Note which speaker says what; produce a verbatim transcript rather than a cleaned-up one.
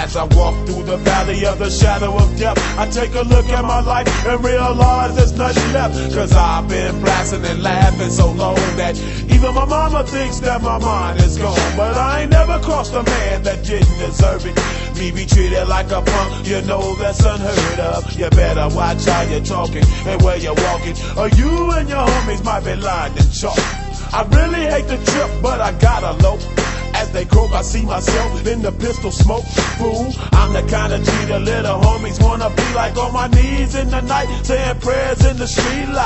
Speaker 1: As I walk through the valley of the shadow of death, I take a look at my life and realize there's nothing left. Cause I've been blasting and laughing so long that even my mama thinks that my mind is gone. But I ain't never crossed a man that didn't deserve it. Me be treated like a punk, you know that's unheard of. You better watch how you're talking and where you're walking, or you and your homies might be lined in chalk. I really hate the trip, but I gotta low. As they croak, I see myself in the pistol smoke. Fool, I'm the kind of G the little homies wanna be like, on my knees in the night, saying prayers in the street light.